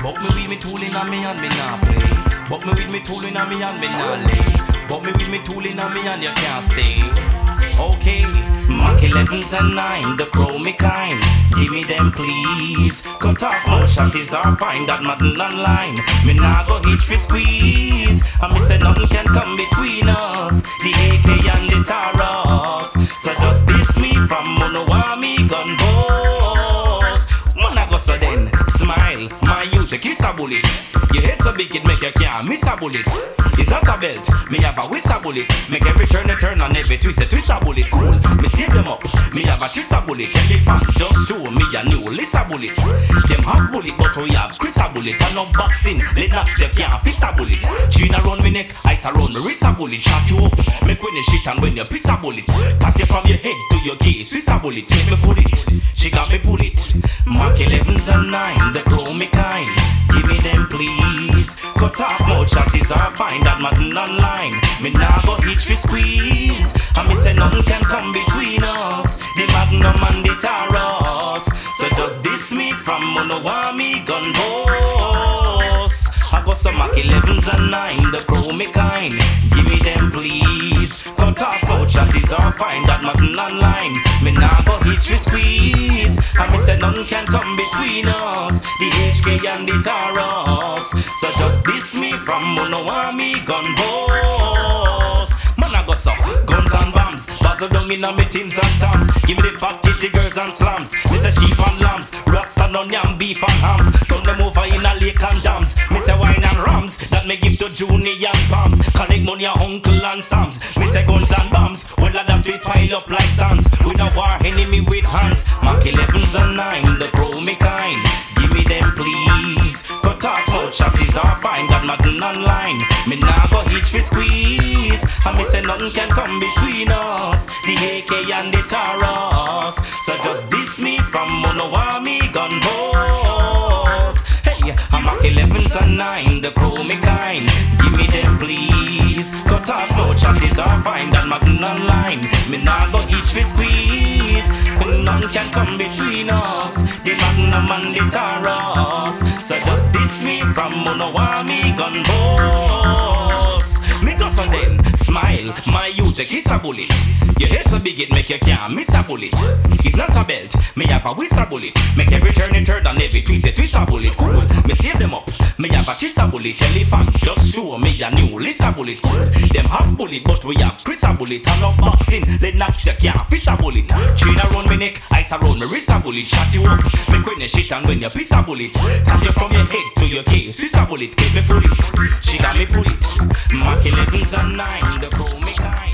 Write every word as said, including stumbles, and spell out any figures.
But me with me tool in a me and me nah play. But me with me tool in a me and me nah lay. But me with me tool in a me and you can't stay. Okay, Mach elevens and nine, the chrome kind. Give me them please. Cut off no shot is our fine. That madden online. Me nah go hitch fi squeeze. And me say nothing can come between us. The A K and the Taurus. So just diss me from Monowami gun boss. Man I go so then smile. My youth a kiss a bullet. Your head so big it make you can't miss a bullet. It's not a belt, me have a whistle bullet. Make every turn a turn and every twist a twist a bullet. Cool, me save them up, me have a twist a bullet. Elephant just show me a new list a bullet. Them have bullet but we have Chris a bullet. And no boxing, let knocks you can't fist a bullet. Chin around me neck, ice around me wrist a bullet. Shot you up, make when you shit and when you piss a bullet. Pass you from your head to your case, twist a bullet. Take me full it, she got me bullet. Mach elevens and nine, the chrome kind. Give me them please. Cut off mouth shot is all fine. That madden online. Me nah go hitch fi squeeze. And me say nothing can come between us. The magnum and the Taurus. So just diss me from Monowami gun boss. I got some Mach elevens and nine, the chrome kind. Give me them please. Cut off mouth shot is all fine. That madden online. Me nah go hitch fi squeeze. And me say nothing can come between us. The H K and the Taurus. So just diss me from Monowami gun boss. Man I go so guns and bombs. Bazzle down in a me teams and toms. Give me the fat kitty girls and slams. Me say sheep and lambs. Rasta on yam, beef and hams. Turn them over in a lake and dams. Me say wine and rams. That me give to Junie and Palms. Collect money a uncle and Sams. Me say guns and bombs. Well that we pile up like sands. We no war enemy with hands. Mach elevens and nine, the chrome kind. Give me them please. Cut off mouth shot is all fine. That madden online. Me nah go hitch fi squeeze. And me say nothing can come between us. The A K and the Taurus. So just diss me from Monowami gun boss. Hey, I'm Mach elevens and nine, the chrome kind. Give me them please. Cut off mouth shot is all fine. That madden online. Me nah go hitch fi squeeze. And none can come between us. The magnum and the Taurus. So just diss me from Monowami gun boss. Me go so then smile. My youth a kiss a bullet. Your head so big it make you can't miss a bullet. It's not a belt, me have a whistle bullet. Make every turn and turn and every twist a twist a bullet. Cool, me save them up. Me have a twist a bullet. Elephant just show me a new list a bullet. Cool, them have bullet but we have Chris a bullet. And no boxing, let knocks you can't fish a bullet. Chain around me neck, ice around me wrist a bullet. Shot you up, make when you shit and when you piss a bullet. Tap you from your head to your case, twist a bullet. Get me full it, she got me pull it. Mach elevens and nine, the chrome kind.